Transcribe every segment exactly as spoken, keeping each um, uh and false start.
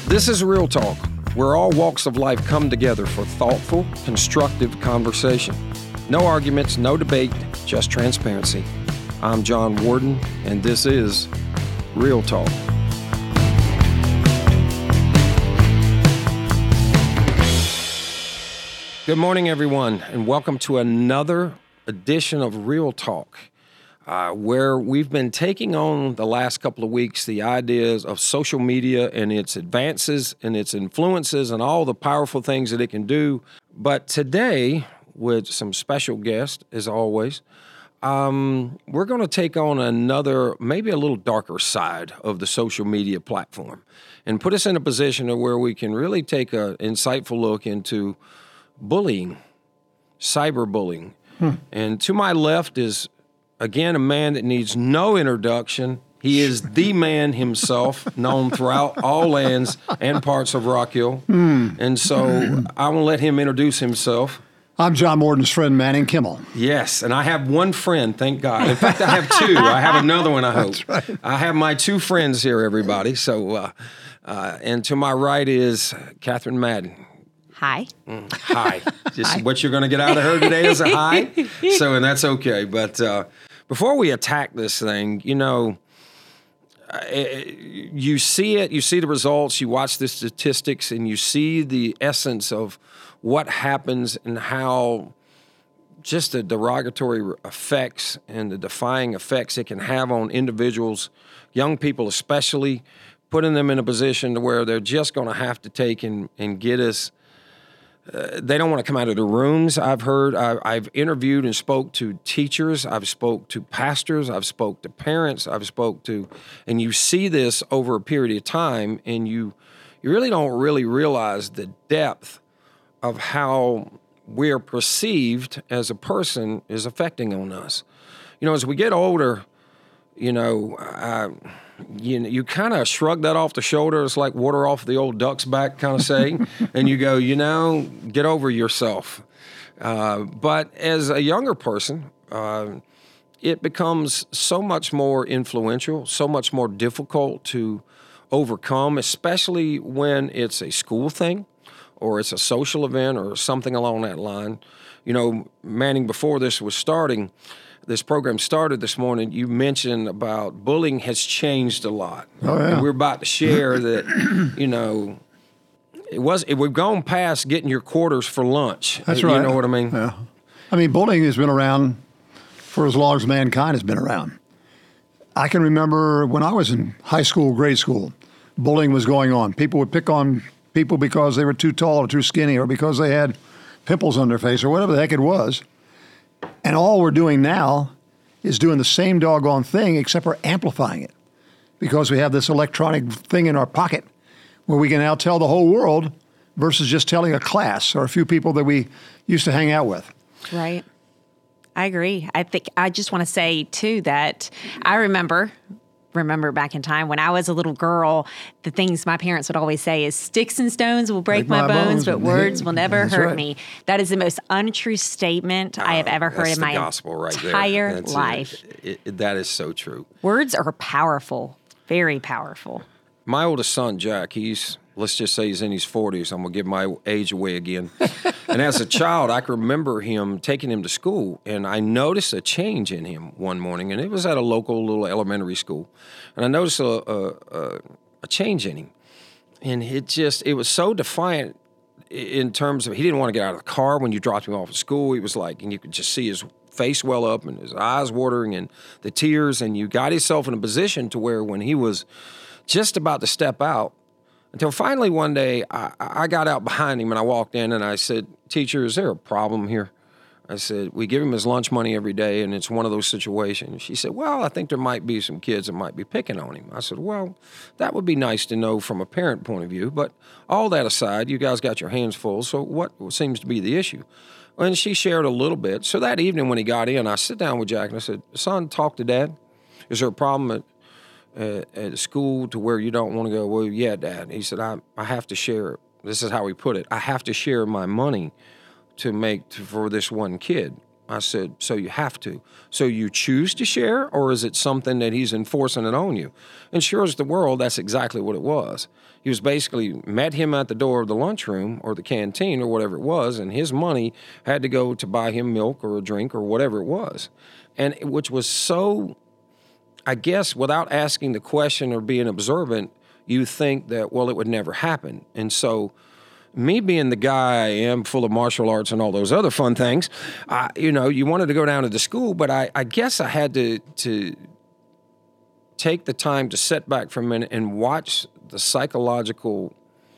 This is Real Talk, where all walks of life come together for thoughtful, constructive conversation. No arguments, no debate, just transparency. I'm John Warden, and this is Real Talk. Good morning, everyone, and welcome to another edition of Real Talk, uh, where we've been taking on the last couple of weeks the ideas of social media and its advances and its influences and all the powerful things that it can do. But today, with some special guests, as always, um, we're going to take on another, maybe a little darker side of the social media platform and put us in a position of where we can really take an insightful look into bullying, cyberbullying. Hmm. And to my left is, again, a man that needs no introduction. He is the man himself, known throughout all lands and parts of Rock Hill. Hmm. And so I will let him introduce himself. I'm John Warden's friend, Manning Kimmel. Yes, and I have one friend, thank God. In fact, I have two. I have another one, I hope. That's right. I have my two friends here, everybody. So, uh, uh, and to my right is Catherine Madden. Hi. Mm, hi. Just hi. What you're going to get out of her today is a hi. So, and that's okay. But uh, before we attack this thing, you know, uh, you see it, you see the results, you watch the statistics, and you see the essence of what happens and how just the derogatory effects and the defying effects it can have on individuals, young people especially, putting them in a position to where they're just going to have to take and, and get us. Uh, they don't want to come out of their rooms. I've heard, I, I've interviewed and spoke to teachers. I've spoke to pastors. I've spoke to parents. I've spoke to, and you see this over a period of time, and you, you really don't really realize the depth of how we're perceived as a person is affecting on us. You know, as we get older, you know, I, you you kind of shrug that off the shoulder. It's like water off the old duck's back kind of saying. And you go, you know, get over yourself. Uh, but as a younger person, uh, it becomes so much more influential, so much more difficult to overcome, especially when it's a school thing or it's a social event or something along that line. You know, Manning, before this was starting, this program started this morning, you mentioned about bullying has changed a lot. Oh, yeah. And we're about to share that, you know, it was it, we've gone past getting your quarters for lunch. That's you right. You know what I mean? Yeah. I mean, bullying has been around for as long as mankind has been around. I can remember when I was in high school, grade school, bullying was going on. People would pick on people because they were too tall or too skinny or because they had pimples on their face or whatever the heck it was. And all we're doing now is doing the same doggone thing, except we're amplifying it because we have this electronic thing in our pocket where we can now tell the whole world versus just telling a class or a few people that we used to hang out with. Right. I agree. I think I just want to say, too, that I remember... remember back in time when I was a little girl, the things my parents would always say is sticks and stones will break, break my, my bones, bones, but words will never That's hurt right. me. That is the most untrue statement uh, I have ever heard in my right entire life. It, it, that is so true. Words are powerful, very powerful. My oldest son, Jack, he's, let's just say he's in his forties. I'm going to give my age away again. And as a child, I can remember him taking him to school, and I noticed a change in him one morning, and it was at a local little elementary school. And I noticed a, a, a change in him. And it just, it was so defiant in terms of, he didn't want to get out of the car when you dropped him off at school. He was like, and you could just see his face well up and his eyes watering and the tears, and you got yourself in a position to where when he was just about to step out, until finally one day I, I got out behind him and I walked in and I said, "Teacher, is there a problem here?" I said, "We give him his lunch money every day and it's one of those situations." She said, "Well, I think there might be some kids that might be picking on him." I said, "Well, that would be nice to know from a parent point of view, but all that aside, you guys got your hands full, so what seems to be the issue?" And she shared a little bit. So that evening when he got in, I sit down with Jack and I said, "Son, talk to Dad. Is there a problem at Uh, at school to where you don't want to go?" "Well, yeah, Dad." He said, I, I have to share, this is how he put it, "I have to share my money to make to, for this one kid." I said, so you have to. So you choose to share, or is it something that he's enforcing it on you? And sure as the world, that's exactly what it was. He was basically met him at the door of the lunchroom or the canteen or whatever it was, and his money had to go to buy him milk or a drink or whatever it was. And which was so, I guess, without asking the question or being observant, you think that, well, it would never happen. And so me being the guy I am, full of martial arts and all those other fun things, I, you know, you wanted to go down to the school, but I, I guess I had to to take the time to sit back for a minute and watch the psychological,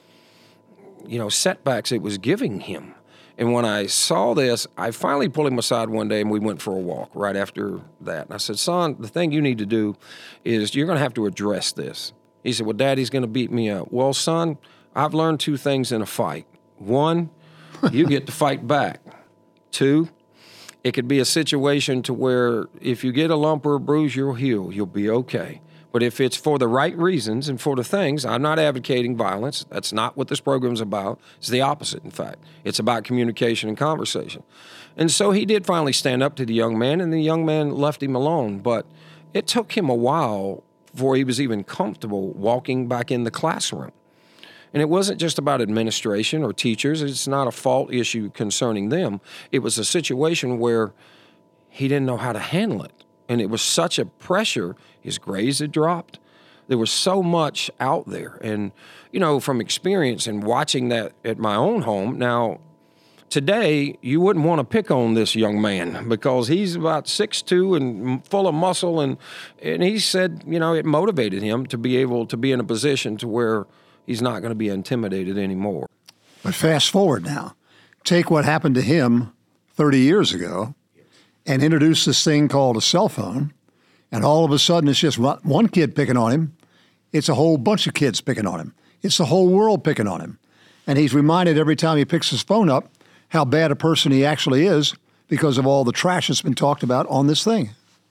you know, setbacks it was giving him. And when I saw this, I finally pulled him aside one day and we went for a walk right after that. And I said, son, the thing you need to do is you're going to have to address this. He said, well, Daddy's going to beat me up. Well, son, I've learned two things in a fight. One, you get to fight back. Two, it could be a situation to where if you get a lump or a bruise, you'll heal. You'll be okay. But if it's for the right reasons and for the things, I'm not advocating violence. That's not what this program's about. It's the opposite, in fact. It's about communication and conversation. And so he did finally stand up to the young man, and the young man left him alone. But it took him a while before he was even comfortable walking back in the classroom. And it wasn't just about administration or teachers. It's not a fault issue concerning them. It was a situation where he didn't know how to handle it. And it was such a pressure. His grades had dropped. There was so much out there. And, you know, from experience and watching that at my own home, now, today, you wouldn't want to pick on this young man because he's about six foot two and full of muscle. And, and he said, you know, it motivated him to be able to be in a position to where he's not going to be intimidated anymore. But fast forward now. Take what happened to him thirty years ago and introduce this thing called a cell phone, and all of a sudden it's just one kid picking on him. It's a whole bunch of kids picking on him. It's the whole world picking on him. And he's reminded every time he picks his phone up how bad a person he actually is because of all the trash that's been talked about on this thing.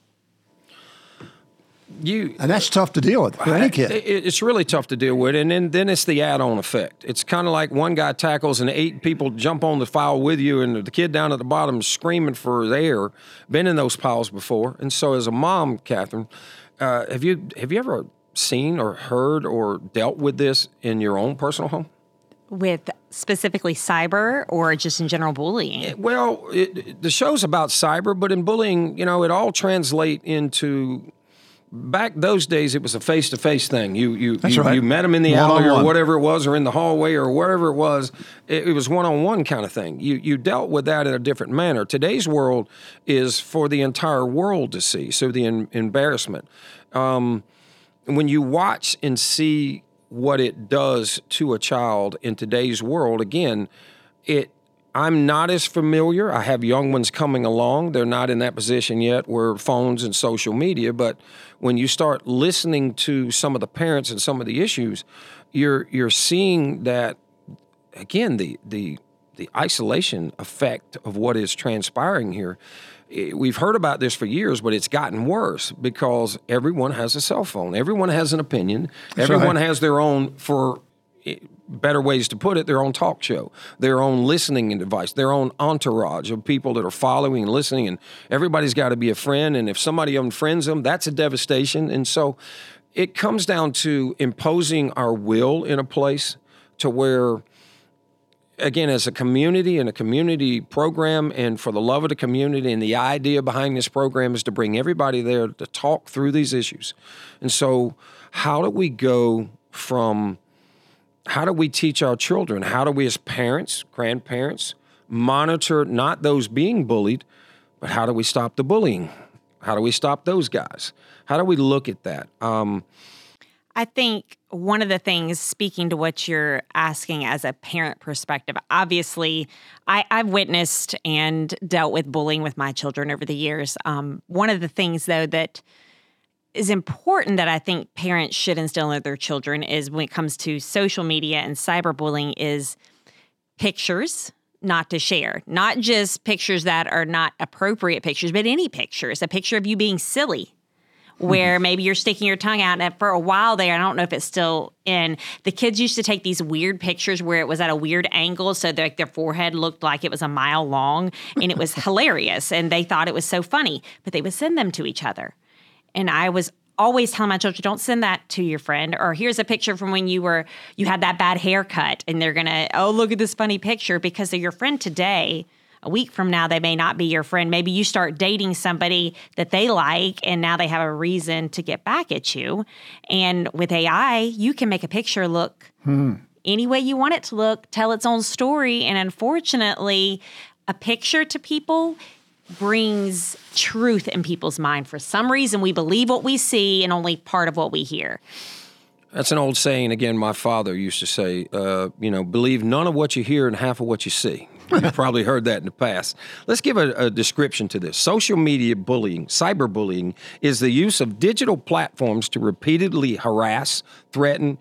You, and that's tough to deal with for any kid. It's really tough to deal with, and then, then it's the add-on effect. It's kind of like one guy tackles and eight people jump on the file with you, and the kid down at the bottom is screaming for air. Been in those piles before, and so as a mom, Catherine, uh, have you have you ever seen or heard or dealt with this in your own personal home? With specifically cyber or just in general bullying? Well, it, the show's about cyber, but in bullying, you know, it all translates into. Back those days, it was a face-to-face thing. You you you, right. you met them in the one alley on or one. whatever it was, or in the hallway or wherever it was. It, it was one-on-one kind of thing. You you dealt with that in a different manner. Today's world is for the entire world to see. So the em- embarrassment. Um, when you watch and see what it does to a child in today's world, again, it. I'm not as familiar. I have young ones coming along. They're not in that position yet where phones and social media, but when you start listening to some of the parents and some of the issues, you're you're seeing that, again, the the the isolation effect of what is transpiring here. We've heard about this for years, but it's gotten worse because everyone has a cell phone. Everyone has an opinion. That's Everyone right. has their own, for better ways to put it, their own talk show, their own listening device, their own entourage of people that are following and listening, and everybody's got to be a friend, and if somebody unfriends them, that's a devastation. And so it comes down to imposing our will in a place to where, again, as a community and a community program, and for the love of the community, and the idea behind this program is to bring everybody there to talk through these issues. And so how do we go from How do we teach our children? How do we as parents, grandparents, monitor not those being bullied, but how do we stop the bullying? How do we stop those guys? How do we look at that? Um, I think one of the things, speaking to what you're asking as a parent perspective, obviously, I, I've witnessed and dealt with bullying with my children over the years. Um, one of the things, though, that is important that I think parents should instill in their children is when it comes to social media and cyberbullying is pictures not to share. Not just pictures that are not appropriate pictures, but any pictures. A picture of you being silly where mm-hmm. maybe you're sticking your tongue out. And for a while there, I don't know if it's still in, the kids used to take these weird pictures where it was at a weird angle. So like their forehead looked like it was a mile long, and it was hilarious. And they thought it was so funny, but they would send them to each other. And I was always telling my children, don't send that to your friend. Or here's a picture from when you were, you had that bad haircut, and they're going to, oh, look at this funny picture, because they're your friend today. A week from now, they may not be your friend. Maybe you start dating somebody that they like, and now they have a reason to get back at you. And with A I, you can make a picture look hmm. any way you want it to look, tell its own story. And unfortunately, a picture to people brings truth in people's mind. For some reason, we believe what we see and only part of what we hear. That's an old saying. Again, my father used to say, uh, you know, believe none of what you hear and half of what you see. You've probably heard that in the past. Let's give a, a description to this. Social media bullying, cyberbullying, is the use of digital platforms to repeatedly harass, threaten,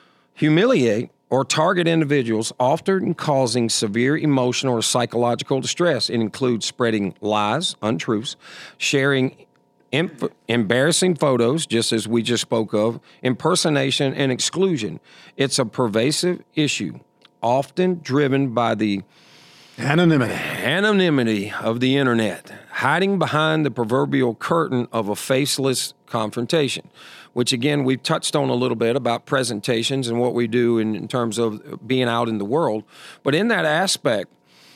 humiliate, or target individuals, often causing severe emotional or psychological distress. It includes spreading lies, untruths, sharing Inf- embarrassing photos, just as we just spoke of, impersonation, and exclusion. It's a pervasive issue, often driven by the anonymity anonymity of the internet, hiding behind the proverbial curtain of a faceless confrontation, which, again, we've touched on a little bit about presentations and what we do in, in terms of being out in the world. But in that aspect,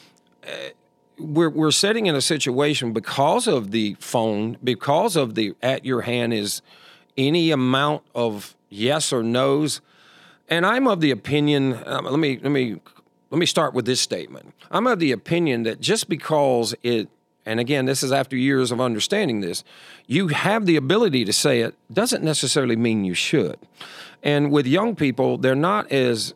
uh, We're we're sitting in a situation because of the phone, because of the at your hand is any amount of yes or no's, and I'm of the opinion. Um, let me let me let me start with this statement. I'm of the opinion that just because it, and again, this is after years of understanding this, you have the ability to say it doesn't necessarily mean you should. And with young people, they're not as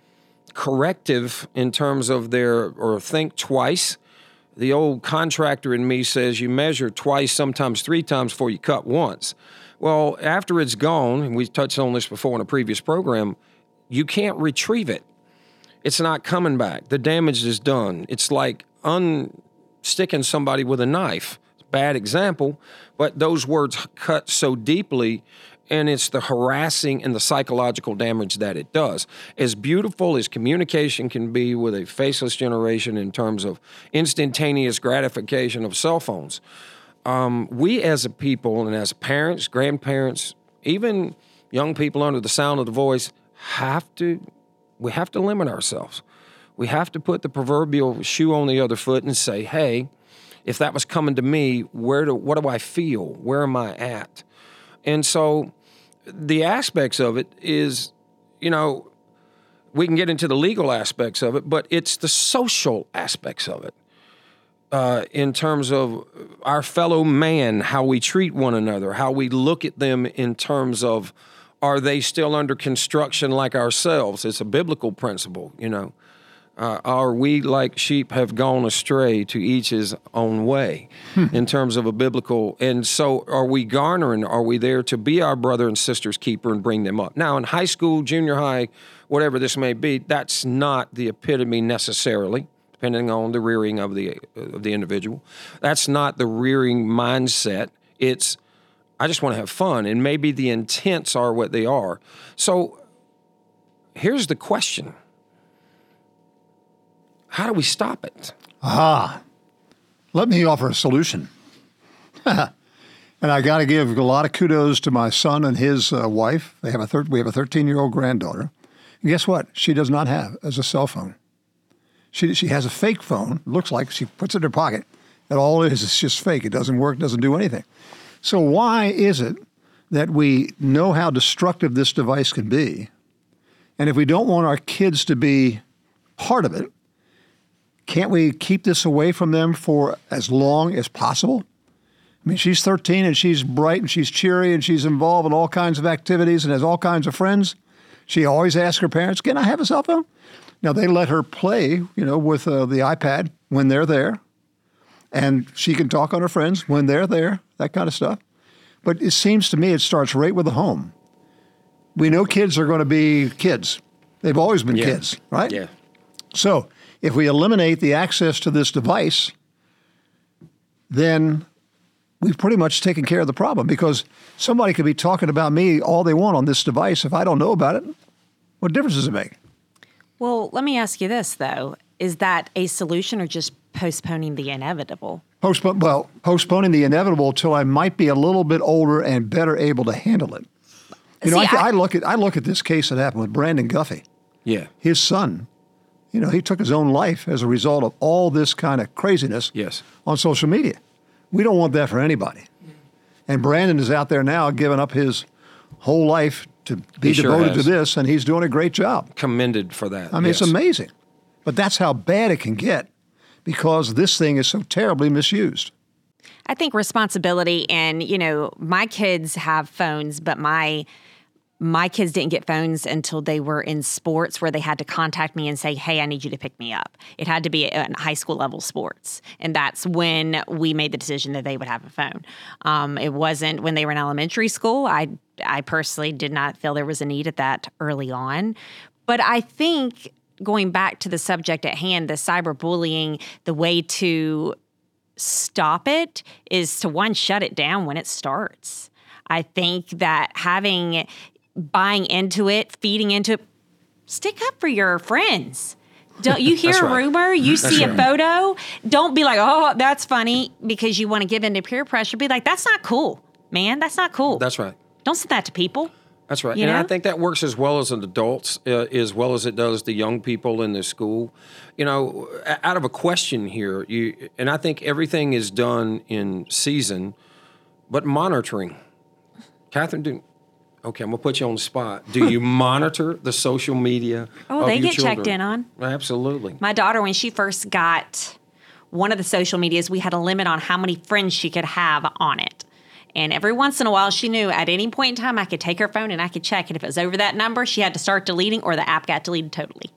corrective in terms of their or think twice. The old contractor in me says you measure twice, sometimes three times before you cut once. Well, after it's gone, and we touched on this before in a previous program, you can't retrieve it. It's not coming back. The damage is done. It's like unsticking somebody with a knife. It's a bad example, but those words cut so deeply, and it's the harassing and the psychological damage that it does. As beautiful as communication can be with a faceless generation in terms of instantaneous gratification of cell phones, um, we as a people and as parents, grandparents, even young people under the sound of the voice, have to, we have to limit ourselves. We have to put the proverbial shoe on the other foot and say, hey, if that was coming to me, where do, what do I feel? Where am I at? And so the aspects of it is, you know, we can get into the legal aspects of it, but it's the social aspects of it uh, in terms of our fellow man, how we treat one another, how we look at them in terms of, are they still under construction like ourselves? It's a biblical principle, you know. Uh, are we like sheep have gone astray to each his own way hmm. in terms of a biblical? And so are we garnering, are we there to be our brother and sister's keeper and bring them up? Now, in high school, junior high, whatever this may be, that's not the epitome necessarily, depending on the rearing of the, of the individual. That's not the rearing mindset. It's, I just want to have fun, and maybe the intents are what they are. So here's the question. How do we stop it? Ah, let me offer a solution. And I got to give a lot of kudos to my son and his uh, wife. They have a thir- we have a thirteen-year-old granddaughter. And guess what? She does not have as a cell phone. She she has a fake phone. It looks like she puts it in her pocket. And all it is is just fake. It doesn't work, doesn't do anything. So why is it that we know how destructive this device can be, and if we don't want our kids to be part of it, can't we keep this away from them for as long as possible? I mean, she's thirteen and she's bright and she's cheery and she's involved in all kinds of activities and has all kinds of friends. She always asks her parents, can I have a cell phone? Now, they let her play, you know, with uh, the iPad when they're there. And she can talk on her friends when they're there, that kind of stuff. But it seems to me it starts right with the home. We know kids are going to be kids. They've always been yeah. kids, right? Yeah. So if we eliminate the access to this device, then we've pretty much taken care of the problem, because somebody could be talking about me all they want on this device. If I don't know about it, what difference does it make? Well, let me ask you this, though. Is that a solution or just postponing the inevitable? Postpone, well, postponing the inevitable till I might be a little bit older and better able to handle it. You know, See, I, I, I look at I look at this case that happened with Brandon Guffey. Yeah. His son, you know, he took his own life as a result of all this kind of craziness Yes. on social media. We don't want that for anybody. And Brandon is out there now giving up his whole life to be He sure devoted has. to this, and he's doing a great job. Commended for that. I mean, yes. it's amazing. But that's how bad it can get, because this thing is so terribly misused. I think responsibility, and, you know, my kids have phones, but my my kids didn't get phones until they were in sports where they had to contact me and say, hey, I need you to pick me up. It had to be at high school level sports. And that's when we made the decision that they would have a phone. Um, it wasn't when they were in elementary school. I, I personally did not feel there was a need at that early on. But I think going back to the subject at hand, the cyberbullying, the way to stop it is to, one, shut it down when it starts. I think that having, buying into it, feeding into it, stick up for your friends. Don't you hear That's a right. rumor, you That's see a right. photo, don't be like, oh, that's funny, because you want to give in to peer pressure. Be like, that's not cool, man. That's not cool. That's right. Don't send that to people. That's right. You and know? I think that works as well as an adults, uh, as well as it does the young people in the school. You know, out of a question here, you and I think everything is done in season, but monitoring. Catherine, do, okay, I'm going to put you on the spot. Do you monitor the social media Oh, of they your get children? checked in on. Absolutely. My daughter, when she first got one of the social medias, we had a limit on how many friends she could have on it. And every once in a while, she knew at any point in time I could take her phone and I could check. And if it was over that number, she had to start deleting, or the app got deleted totally.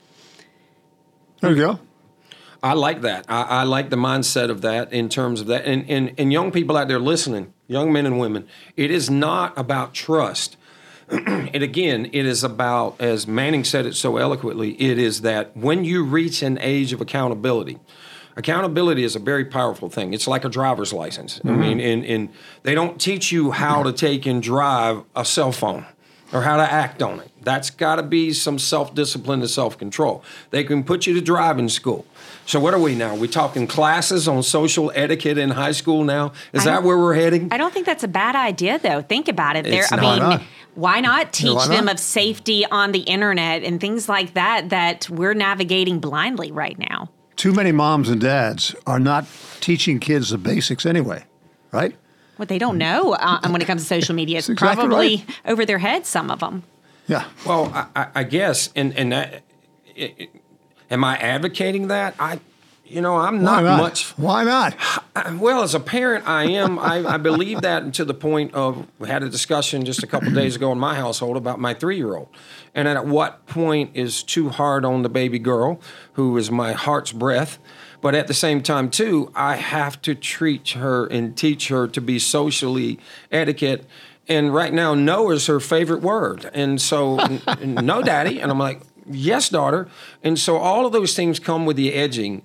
There you go. I like that. I, I like the mindset of that in terms of that. And, and, and young people out there listening, young men and women, it is not about trust. And again, it is about, as Manning said it so eloquently, it is that when you reach an age of accountability, accountability is a very powerful thing. It's like a driver's license. Mm-hmm. I mean, and, and they don't teach you how to take and drive a cell phone or how to act on it. That's got to be some self-discipline and self-control. They can put you to driving school. So what are we now? We talking classes on social etiquette in high school now? Is I that where we're heading? I don't think that's a bad idea, though. Think about it. There, It's I not. mean, Why not? why not teach why them not? of safety on the internet and things like that that we're navigating blindly right now? Too many moms and dads are not teaching kids the basics anyway, right? What they don't know uh, when it comes to social media is That's exactly probably right. over their heads, some of them. Yeah. Well, I, I- I guess, and and that, it, it- am I advocating that? I, you know, I'm Why not, not? much. Why not? Well, as a parent, I am. I, I believe that to the point of we had a discussion just a couple of days ago in my household about my three-year-old, and at what point is too hard on the baby girl, who is my heart's breath. But at the same time, too, I have to treat her and teach her to be socially etiquette. And right now, no is her favorite word. And so, n- no, Daddy. And I'm like, yes, daughter. And so all of those things come with the edging.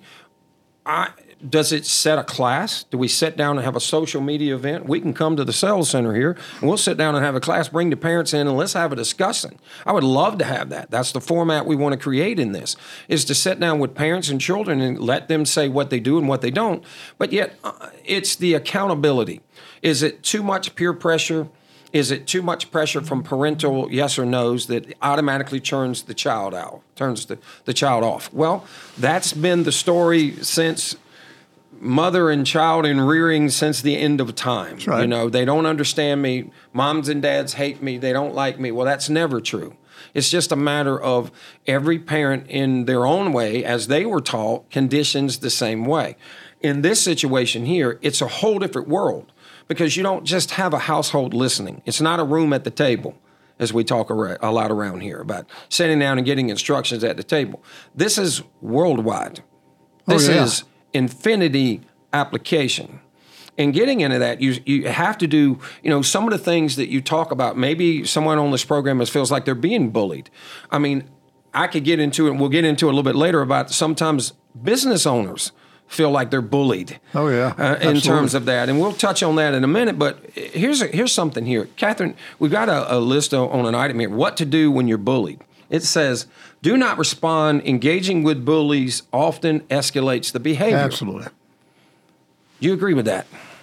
I, does it set a class? Do we sit down and have a social media event? We can come to the sales center here, and we'll sit down and have a class, bring the parents in, and let's have a discussion. I would love to have that. That's the format we want to create in this, is to sit down with parents and children and let them say what they do and what they don't. But yet, uh, it's the accountability. Is it too much peer pressure? Is it too much pressure from parental yes or no's that automatically turns the child out, turns the, the child off? Well, that's been the story since mother and child in rearing since the end of time. That's right. You know, they don't understand me. Moms and dads hate me. They don't like me. Well, that's never true. It's just a matter of every parent in their own way, as they were taught, conditions the same way. In this situation here, it's a whole different world, because you don't just have a household listening. It's not a room at the table, as we talk ar- a lot around here about sitting down and getting instructions at the table. This is worldwide. This Oh, yeah. is infinity application. And getting into that, you you have to do, you know, some of the things that you talk about. Maybe someone on this program feels like they're being bullied. I mean, I could get into it, and we'll get into it a little bit later, about sometimes business owners feel like they're bullied. Oh, yeah. Uh, in terms of that. And we'll touch on that in a minute. But here's a, here's something here. Catherine, we've got a, a list on an item here. What to do when you're bullied. It says, do not respond. Engaging with bullies often escalates the behavior. Absolutely. Do you agree with that?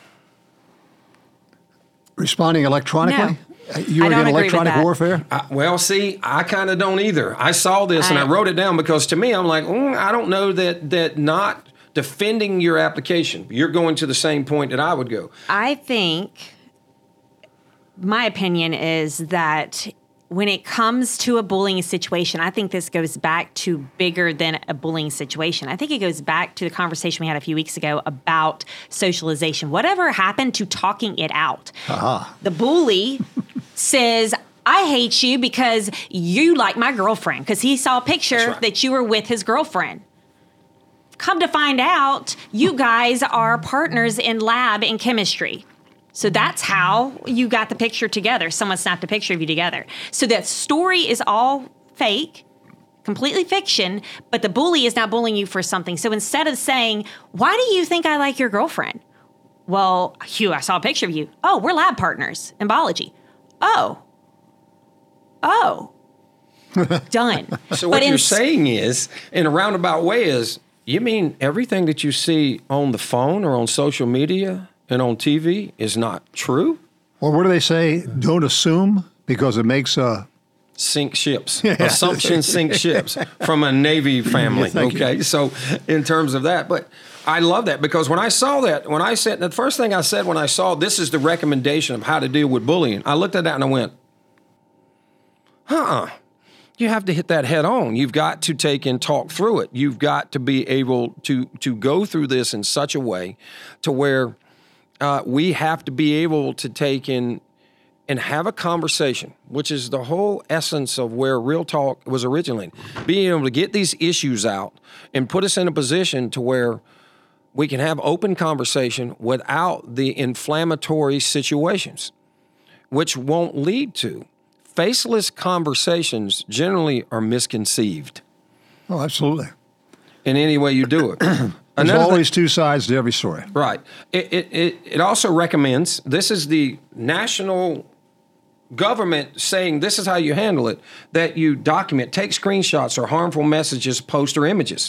Responding electronically? No. You I want to don't get agree with electronic that. warfare? I, well, see, I kind of don't either. I saw this and I I- wrote it down because to me, I'm like, mm, I don't know that that not defending your application, you're going to the same point that I would go. I think my opinion is that when it comes to a bullying situation, I think this goes back to bigger than a bullying situation. I think it goes back to the conversation we had a few weeks ago about socialization. Whatever happened to talking it out? Uh-huh. The bully says, I hate you because you like my girlfriend, because he saw a picture That's right. that you were with his girlfriend. Come to find out, you guys are partners in lab in chemistry. So that's how you got the picture together. Someone snapped a picture of you together. So that story is all fake, completely fiction, but the bully is now bullying you for something. So instead of saying, why do you think I like your girlfriend? Well, Hugh, I saw a picture of you. Oh, we're lab partners in biology. Oh. Oh. Done. So what But you're in- saying is, in a roundabout way, is you mean everything that you see on the phone or on social media and on T V is not true? Or what do they say? Don't assume, because it makes a... Sink ships. Assumption sink ships from a Navy family. Thank you. Okay. So in terms of that, but I love that because when I saw that, when I said, the first thing I said when I saw this is the recommendation of how to deal with bullying, I looked at that and I went, huh. You have to hit that head on. You've got to take and talk through it. You've got to be able to to go through this in such a way to where uh, we have to be able to take in and have a conversation, which is the whole essence of where Real Talk was originated. Being able to get these issues out and put us in a position to where we can have open conversation without the inflammatory situations, which won't lead to. Faceless conversations generally are misconceived Oh, absolutely. in any way you do it. There's Another thing- always two sides to every story. Right. It, it, it, it also recommends, this is the national government saying this is how you handle it, that you document, take screenshots or harmful messages, post or images.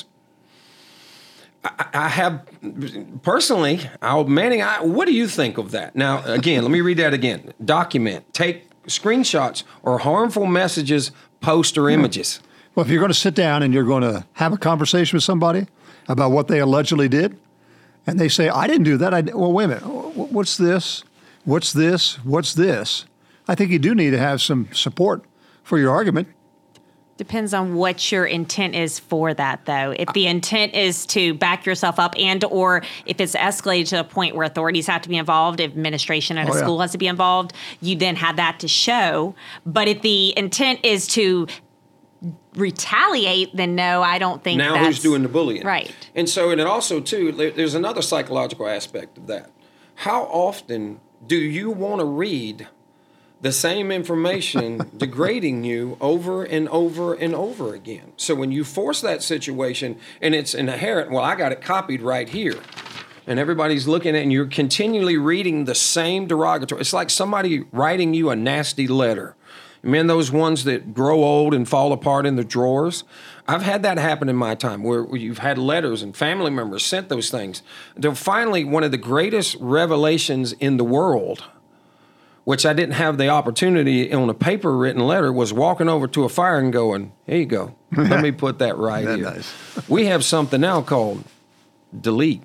I, I have, personally, I'll, Manning, I, what do you think of that? Now, again, let me read that again. Document, take screenshots or harmful messages, post or images. Well, if you're going to sit down and you're going to have a conversation with somebody about what they allegedly did, and they say, I didn't do that. I, well, wait a minute. Wh- What's this? What's this? What's this? I think you do need to have some support for your argument. Depends on what your intent is for that, though. If the intent is to back yourself up, and or if it's escalated to a point where authorities have to be involved, if administration at Oh, a yeah. school has to be involved, you then have that to show. But if the intent is to retaliate, then no, I don't think Now that's... who's doing the bullying? Right. And so, and it also, too, there- there's another psychological aspect of that. How often do you want to read the same information degrading you over and over and over again? So when you force that situation and it's inherent, well, I got it copied right here, and everybody's looking at it and you're continually reading the same derogatory. It's like somebody writing you a nasty letter. Man, those ones that grow old and fall apart in the drawers. I've had that happen in my time where where you've had letters and family members sent those things. Until finally, one of the greatest revelations in the world, which I didn't have the opportunity on a paper written letter, was walking over to a fire and going, here you go. Let me put that right That here. nice. We have something now called delete.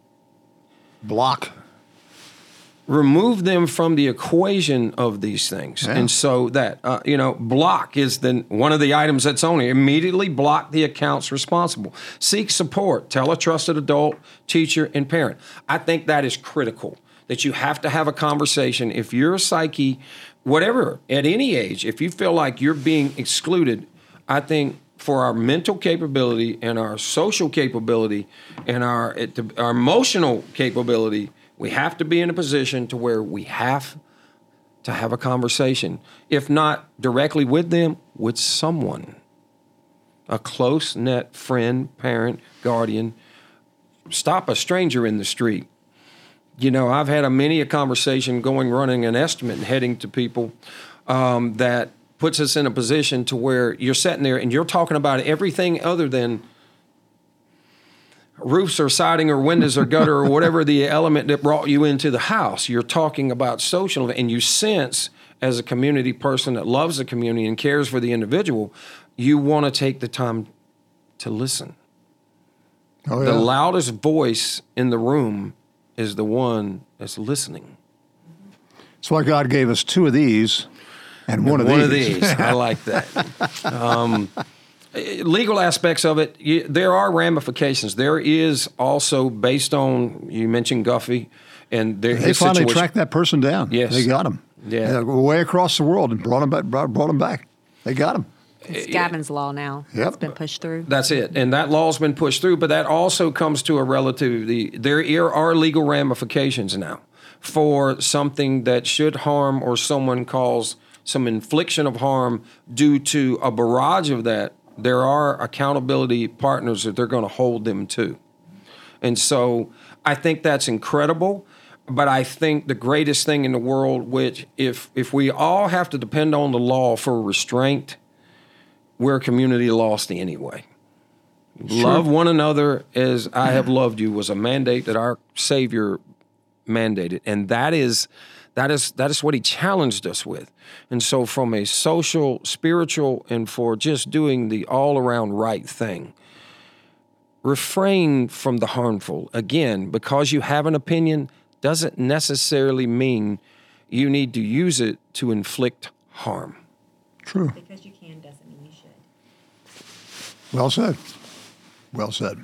Block. Remove them from the equation of these things. Yeah. And so that, uh, you know, block is the one of the items that's on here. Immediately block the accounts responsible. Seek support. Tell a trusted adult, teacher, and parent. I think that is critical, that you have to have a conversation. If your psyche, whatever, at any age, if you feel like you're being excluded, I think for our mental capability and our social capability and our, our emotional capability, we have to be in a position to where we have to have a conversation, if not directly with them, with someone, a close-knit friend, parent, guardian, stop a stranger in the street. You know, I've had a many a conversation going, running an estimate and heading to people um, that puts us in a position to where you're sitting there and you're talking about everything other than roofs or siding or windows or gutter or whatever the element that brought you into the house. You're talking about social, and you sense as a community person that loves the community and cares for the individual, you want to take the time to listen. Oh, yeah. The loudest voice in the room is the one that's listening. That's why God gave us two of these and one, and of, one these. of these. I like that. Um, legal aspects of it, you, there are ramifications. There is also, based on, you mentioned Guffey, and their, they finally situation. tracked that person down. Yes. They got him. Yeah. Way across the world and brought him back. Brought him back. They got him. It's Gavin's law now. Yep. It's been pushed through. That's it. And that law's been pushed through, but that also comes to a relatively, there are legal ramifications now for something that should harm or someone calls some infliction of harm due to a barrage of that. There are accountability partners that they're going to hold them to. And so I think that's incredible. But I think the greatest thing in the world, which if if we all have to depend on the law for restraint, we're a community lost anyway. Sure. Love one another as I have loved you was a mandate that our Savior mandated. And that is that is that is what he challenged us with. And so from a social, spiritual, and for just doing the all-around right thing, refrain from the harmful. Again, because you have an opinion doesn't necessarily mean you need to use it to inflict harm. True. Because you can doesn't mean you should. Well said. Well said.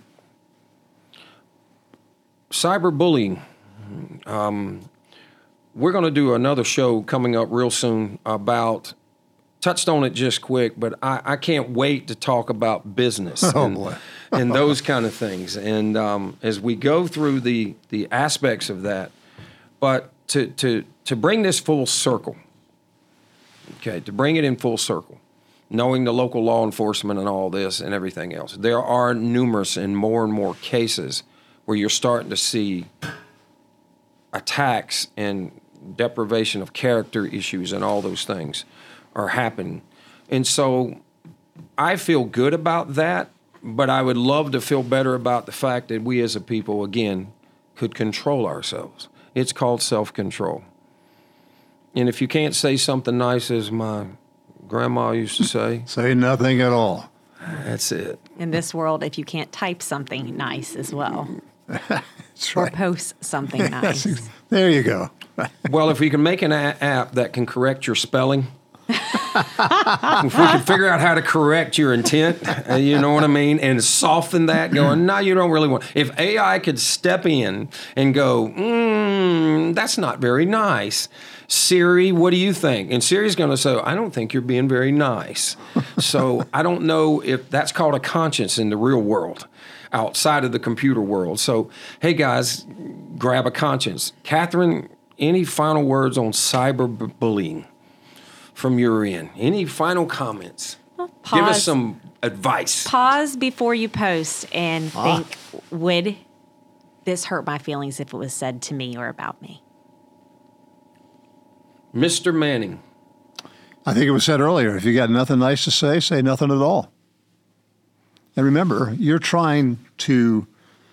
Cyberbullying. Um, we're going to do another show coming up real soon about, touched on it just quick, but I, I can't wait to talk about business. Oh, and, boy. and those kind of things. And um, as we go through the the aspects of that, but to to to bring this full circle, okay, to bring it in full circle, knowing the local law enforcement and all this and everything else, there are numerous and more and more cases where you're starting to see attacks and deprivation of character issues and all those things are happening. And so I feel good about that. But I would love to feel better about the fact that we as a people, again, could control ourselves. It's called self-control. And if you can't say something nice, as my grandma used to say, say nothing at all. That's it. In this world, if you can't type something nice as well. That's or right. post something nice. There you go. Well, if we can make an a- app that can correct your spelling, if we can figure out how to correct your intent, uh, you know what I mean, and soften that, going, no, you don't really want. If A I could step in and go, mm, that's not very nice. Siri, what do you think? And Siri's going to say, I don't think you're being very nice. So I don't know if that's called a conscience in the real world, outside of the computer world. So, hey, guys, grab a conscience. Catherine, any final words on cyberbullying from your end? Any final comments? Well, Give us some advice. Pause before you post and Ah. think, would this hurt my feelings if it was said to me or about me? Mister Manning. I think it was said earlier, if you got nothing nice to say, say nothing at all. And remember, you're trying to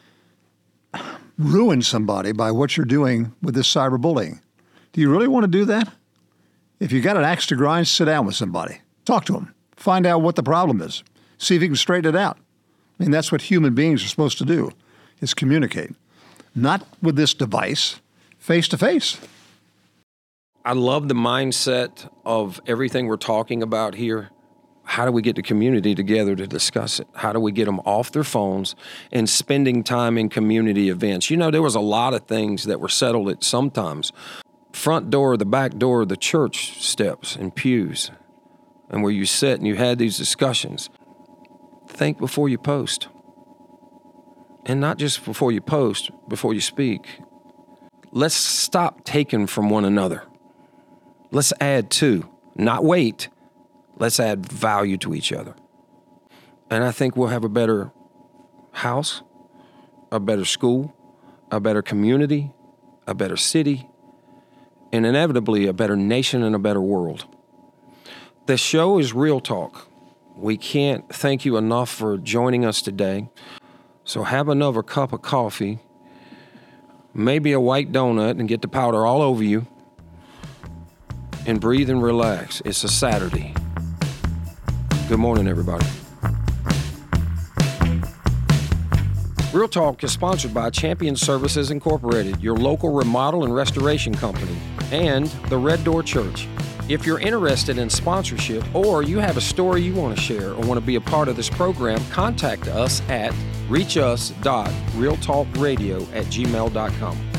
ruin somebody by what you're doing with this cyberbullying. Do you really want to do that? If you got an axe to grind, sit down with somebody. Talk to them. Find out what the problem is. See if you can straighten it out. I mean, that's what human beings are supposed to do, is communicate. Not with this device, face to face. I love the mindset of everything we're talking about here. How do we get the community together to discuss it? How do we get them off their phones and spending time in community events? You know, there was a lot of things that were settled at sometimes. Front door, the back door, the church steps and pews, and where you sit and you had these discussions. Think before you post. And not just before you post, before you speak. Let's stop taking from one another. Let's add to, not wait. Let's add value to each other. And I think we'll have a better house, a better school, a better community, a better city, and inevitably a better nation and a better world. The show is Real Talk. We can't thank you enough for joining us today. So have another cup of coffee, maybe a white donut, and get the powder all over you, and breathe and relax. It's a Saturday. Good morning, everybody. Real Talk is sponsored by Champion Services Incorporated, your local remodel and restoration company, and the Red Door Church. If you're interested in sponsorship or you have a story you want to share or want to be a part of this program, contact us at reach us dot real talk radio at gmail dot com.